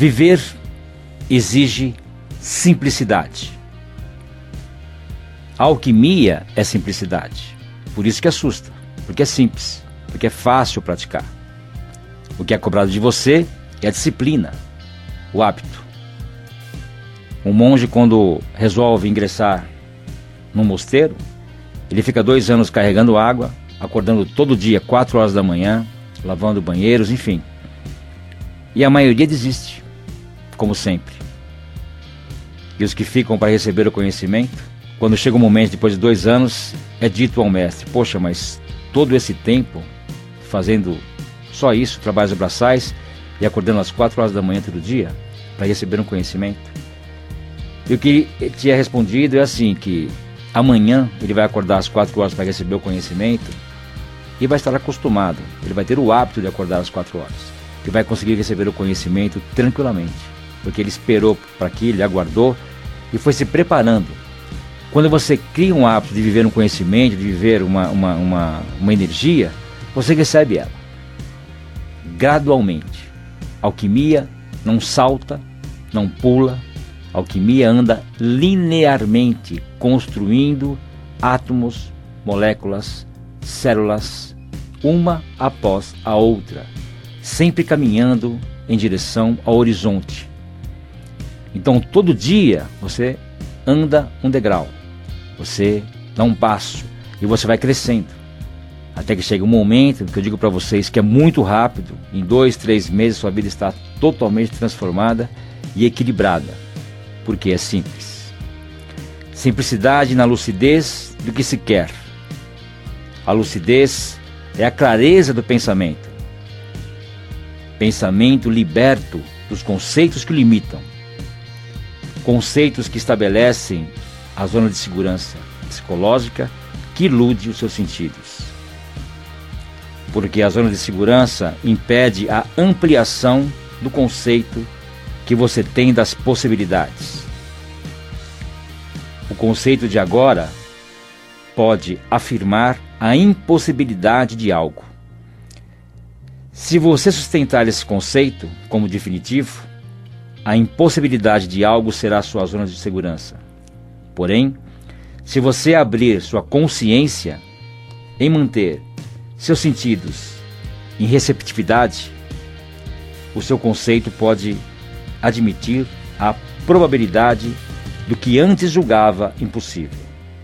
Viver exige simplicidade. A alquimia é simplicidade. Por isso que assusta, porque é simples, porque é fácil praticar. O que é cobrado de você é a disciplina, o hábito. Um monge, quando resolve ingressar num mosteiro, ele fica 2 anos carregando água, acordando todo dia 4 horas da manhã, lavando banheiros, enfim. E a maioria desiste, como sempre. E os que ficam para receber o conhecimento, quando chega o momento, depois de 2 anos, é dito ao mestre: poxa, mas todo esse tempo fazendo só isso, trabalhos braçais, e acordando às 4 horas da manhã todo dia para receber um conhecimento. E o que ele tinha respondido é assim, que amanhã ele vai acordar às 4 horas para receber o conhecimento e vai estar acostumado, ele vai ter o hábito de acordar às 4 horas e vai conseguir receber o conhecimento tranquilamente, porque ele esperou para aquilo, ele aguardou e foi se preparando. Quando você cria um hábito de viver um conhecimento, de viver uma energia, você recebe ela gradualmente. Alquimia não salta, não pula. Alquimia anda linearmente, construindo átomos, moléculas, células, uma após a outra, sempre caminhando em direção ao horizonte. Então, todo dia você anda um degrau, você dá um passo e você vai crescendo. Até que chega um momento que eu digo para vocês que é muito rápido, em 2, 3 meses sua vida está totalmente transformada e equilibrada, porque é simples. Simplicidade na lucidez do que se quer. A lucidez é a clareza do pensamento. Pensamento liberto dos conceitos que o limitam. Conceitos que estabelecem a zona de segurança psicológica que ilude os seus sentidos. Porque a zona de segurança impede a ampliação do conceito que você tem das possibilidades. O conceito de agora pode afirmar a impossibilidade de algo. Se você sustentar esse conceito como definitivo, a impossibilidade de algo será a sua zona de segurança. Porém, se você abrir sua consciência em manter seus sentidos em receptividade, o seu conceito pode admitir a probabilidade do que antes julgava impossível.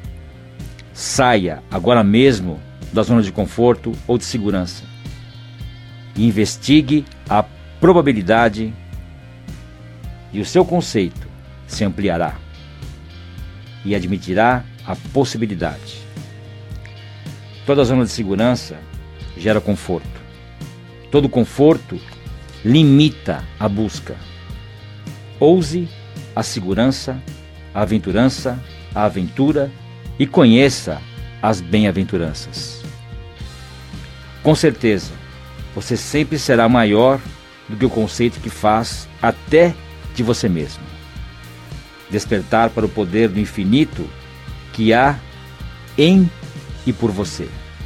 Saia agora mesmo da zona de conforto ou de segurança e investigue a probabilidade e o seu conceito se ampliará e admitirá a possibilidade. Toda zona de segurança gera conforto. Todo conforto limita a busca. Ouse a segurança, a aventurança, a aventura e conheça as bem-aventuranças. Com certeza, você sempre será maior do que o conceito que faz até de você mesmo. Despertar para o poder do infinito que há em e por você.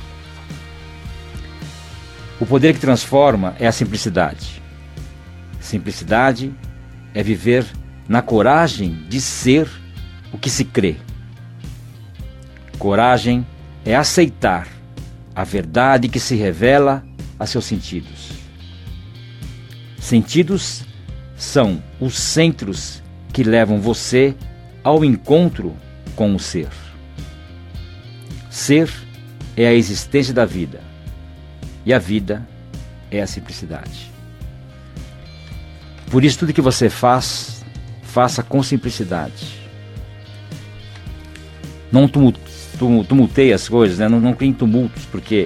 O poder que transforma é a simplicidade. Simplicidade é viver na coragem de ser o que se crê. Coragem é aceitar a verdade que se revela a seus sentidos. Sentidos são os centros que levam você ao encontro com o ser. Ser é a existência da vida, e a vida é a simplicidade. Por isso, tudo que você faz, faça com simplicidade. Não tumulteie as coisas, né? Não crie tumultos, porque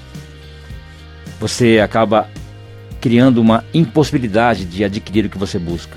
você acaba criando uma impossibilidade de adquirir o que você busca.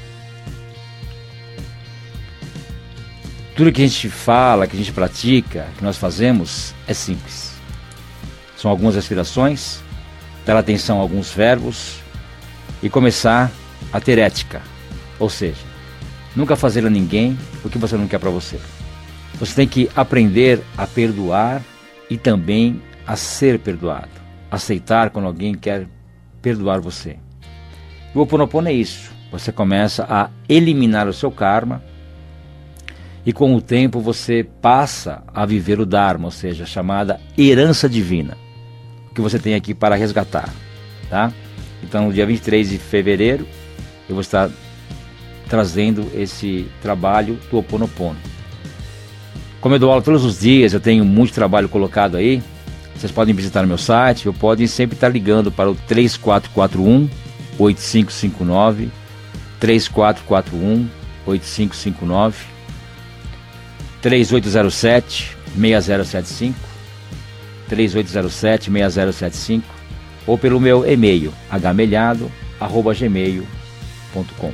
Tudo que a gente fala, que a gente pratica, que nós fazemos, é simples. São algumas respirações, dar atenção a alguns verbos e começar a ter ética. Ou seja, nunca fazer a ninguém o que você não quer para você. Você tem que aprender a perdoar e também a ser perdoado. Aceitar quando alguém quer perdoar você. O Ho'oponopono é isso. você começa a eliminar o seu karma e com o tempo você passa a viver o Dharma, ou seja, a chamada herança divina, que você tem aqui para resgatar, tá? Então, no dia 23 de fevereiro, eu vou estar trazendo esse trabalho do Ho Oponopono. Como eu dou aula todos os dias, eu tenho muito trabalho colocado aí, vocês podem visitar o meu site, ou podem sempre estar ligando para o 3441-8559, 3441-8559, 3807-6075, 3807-6075, ou pelo meu e-mail, hmelhado@gmail.com.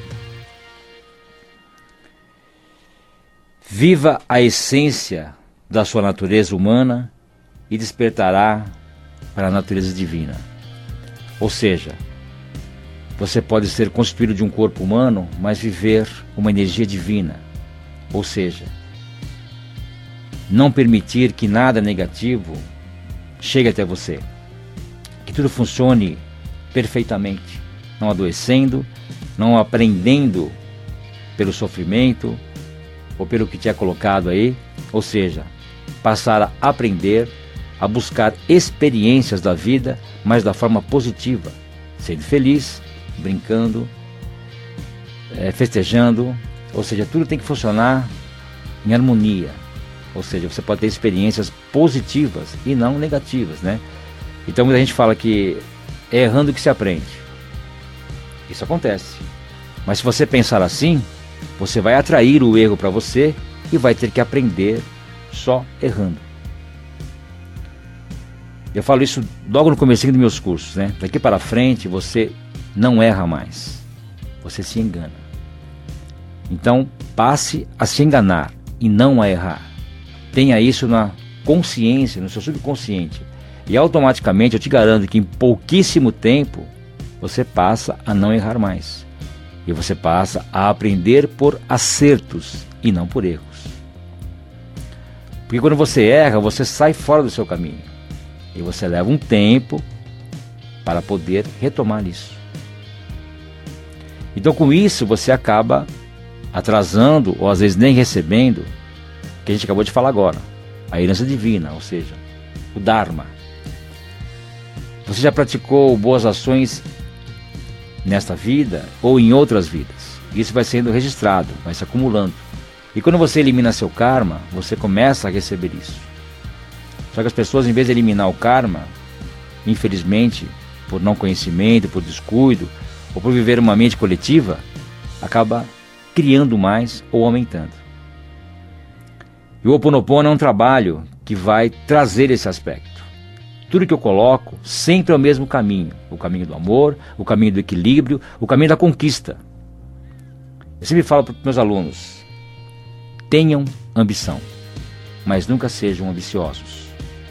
Viva a essência da sua natureza humana e despertará para a natureza divina. Ou seja, você pode ser constituído de um corpo humano, mas viver uma energia divina. Ou seja, não permitir que nada negativo chegue até você. Que tudo funcione perfeitamente, não adoecendo, não aprendendo pelo sofrimento ou pelo que te é colocado aí. Ou seja, passar a aprender, a buscar experiências da vida, mas da forma positiva, sendo feliz, brincando, festejando. Ou seja, tudo tem que funcionar em harmonia. Ou seja, você pode ter experiências positivas e não negativas, né? Então muita gente fala que é errando que se aprende. Isso acontece. Mas se você pensar assim, você vai atrair o erro para você e vai ter que aprender só errando. Eu falo isso logo no comecinho dos meus cursos, né? Daqui para frente você não erra mais. Você se engana. Então passe a se enganar e não a errar. Tenha isso na consciência, no seu subconsciente. E automaticamente eu te garanto que em pouquíssimo tempo você passa a não errar mais. E você passa a aprender por acertos e não por erros. Porque quando você erra, você sai fora do seu caminho. E você leva um tempo para poder retomar isso. Então com isso você acaba atrasando ou às vezes nem recebendo o que a gente acabou de falar agora, a herança divina, ou seja, o Dharma. Você já praticou boas ações nesta vida ou em outras vidas. Isso vai sendo registrado, vai se acumulando. E quando você elimina seu karma, você começa a receber isso. Só que as pessoas, em vez de eliminar o karma, infelizmente, por não conhecimento, por descuido, ou por viver uma mente coletiva, acaba criando mais ou aumentando. E o Ho Oponopono é um trabalho que vai trazer esse aspecto. Tudo que eu coloco sempre é o mesmo caminho. O caminho do amor, o caminho do equilíbrio, o caminho da conquista. Eu sempre falo para os meus alunos: tenham ambição, mas nunca sejam ambiciosos.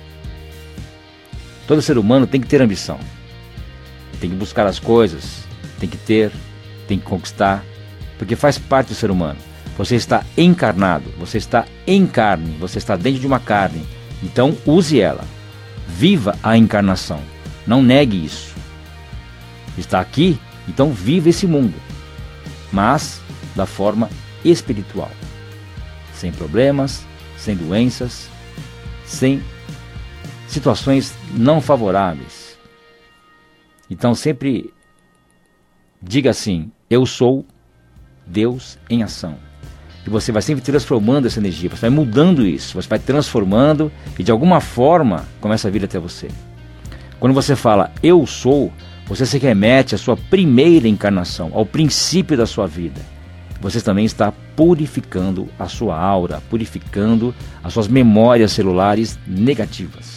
Todo ser humano tem que ter ambição. Tem que buscar as coisas, tem que ter, tem que conquistar, porque faz parte do ser humano. Você está encarnado, você está em carne, você está dentro de uma carne. Então use ela. Viva a encarnação. Não negue isso. Está aqui, então viva esse mundo. Mas da forma espiritual. Sem problemas, sem doenças, sem situações não favoráveis. Então sempre diga assim: eu sou Deus em ação. E você vai sempre transformando essa energia, você vai mudando isso, você vai transformando e de alguma forma começa a vir até você. Quando você fala eu sou, você se remete à sua primeira encarnação, ao princípio da sua vida. Você também está purificando a sua aura, purificando as suas memórias celulares negativas.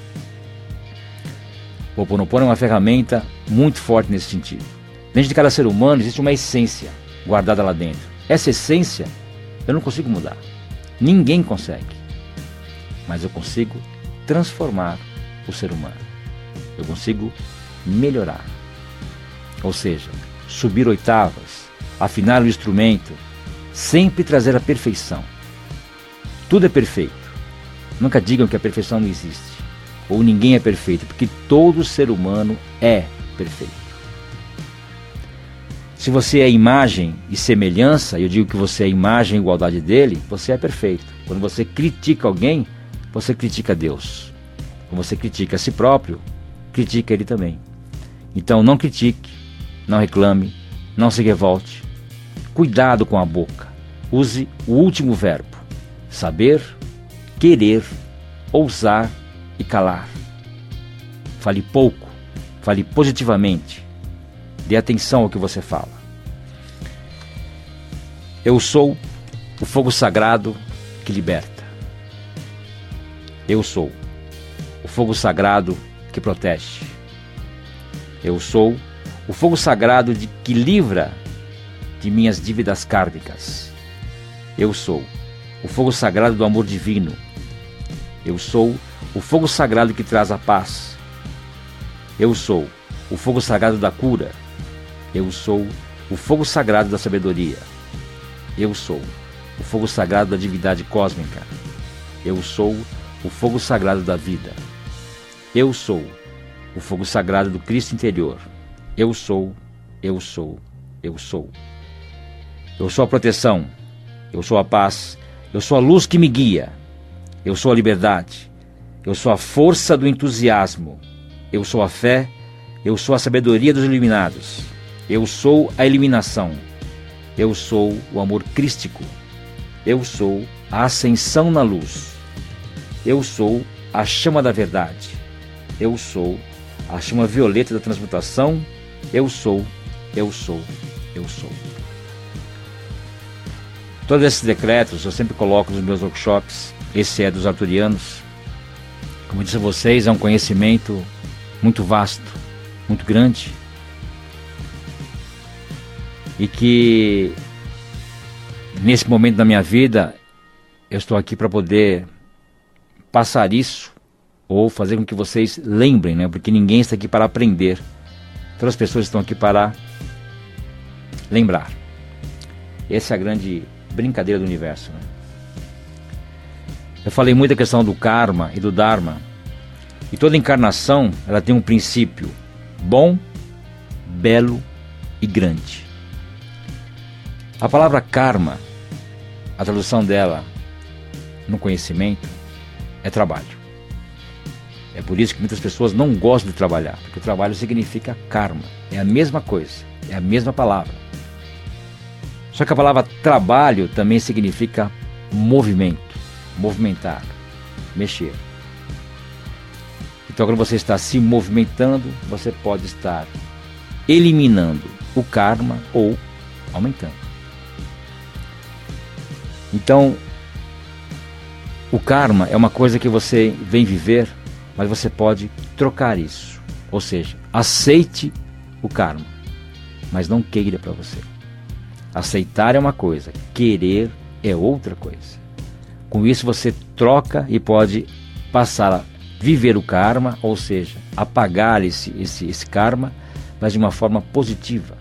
O Ho Oponopono é uma ferramenta muito forte nesse sentido. Dentro de cada ser humano existe uma essência guardada lá dentro. Essa essência eu não consigo mudar. Ninguém consegue. Mas eu consigo transformar o ser humano. Eu consigo melhorar. Ou seja, subir oitavas, afinar o instrumento, sempre trazer a perfeição. Tudo é perfeito. Nunca digam que a perfeição não existe. Ou ninguém é perfeito, porque todo ser humano é perfeito. Se você é imagem e semelhança, e eu digo que você é imagem e igualdade dele, você é perfeito. Quando você critica alguém, você critica Deus. Quando você critica a si próprio, critica ele também. Então não critique, não reclame, não se revolte. Cuidado com a boca. Use o último verbo: saber, querer, ousar e calar. Fale pouco, fale positivamente. Dê atenção ao que você fala. Eu sou o fogo sagrado que liberta. Eu sou o fogo sagrado que protege. Eu sou o fogo sagrado que livra de minhas dívidas kármicas. Eu sou o fogo sagrado do amor divino. Eu sou o fogo sagrado que traz a paz. Eu sou o fogo sagrado da cura. Eu sou o fogo sagrado da sabedoria. Eu sou o fogo sagrado da divindade cósmica. Eu sou o fogo sagrado da vida. Eu sou o fogo sagrado do Cristo interior. Eu sou, eu sou, eu sou. Eu sou a proteção. Eu sou a paz. Eu sou a luz que me guia. Eu sou a liberdade. Eu sou a força do entusiasmo. Eu sou a fé. Eu sou a sabedoria dos iluminados. Eu sou a iluminação. Eu sou o amor crístico. Eu sou a ascensão na luz. Eu sou a chama da verdade. Eu sou a chama violeta da transmutação. Eu sou, eu sou, eu sou. Todos esses decretos eu sempre coloco nos meus workshops. Esse é dos arturianos. Como eu disse a vocês, é um conhecimento muito vasto, muito grande. E que nesse momento da minha vida eu estou aqui para poder passar isso ou fazer com que vocês lembrem, né? Porque ninguém está aqui para aprender. Todas as pessoas estão aqui para lembrar. Essa é a grande brincadeira do universo, né? Eu falei muito da questão do karma e do dharma. E toda encarnação ela tem um princípio bom, belo e grande. A palavra karma, a tradução dela no conhecimento é trabalho. É por isso que muitas pessoas não gostam de trabalhar, porque o trabalho significa karma. É a mesma coisa, é a mesma palavra. Só que a palavra trabalho também significa movimento, movimentar, mexer. Então quando você está se movimentando, você pode estar eliminando o karma ou aumentando. Então, o karma é uma coisa que você vem viver, mas você pode trocar isso. Ou seja, aceite o karma, mas não queira para você. Aceitar é uma coisa, querer é outra coisa. Com isso você troca e pode passar a viver o karma, ou seja, apagar esse karma, mas de uma forma positiva.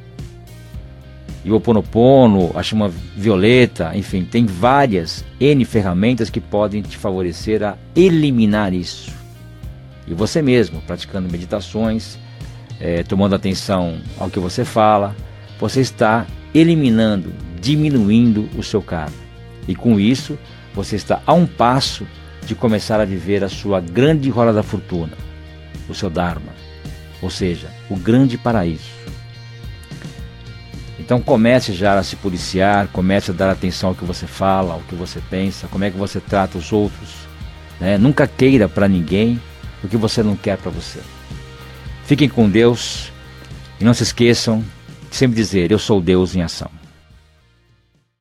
E o Ho'oponopono, a chama violeta, enfim, tem várias N ferramentas que podem te favorecer a eliminar isso. E você mesmo, praticando meditações, tomando atenção ao que você fala, você está eliminando, diminuindo o seu karma. E com isso, você está a um passo de começar a viver a sua grande roda da fortuna, o seu Dharma, ou seja, o grande paraíso. Então comece já a se policiar, comece a dar atenção ao que você fala, ao que você pensa, como é que você trata os outros, né? Nunca queira para ninguém o que você não quer para você. Fiquem com Deus e não se esqueçam de sempre dizer: eu sou Deus em ação.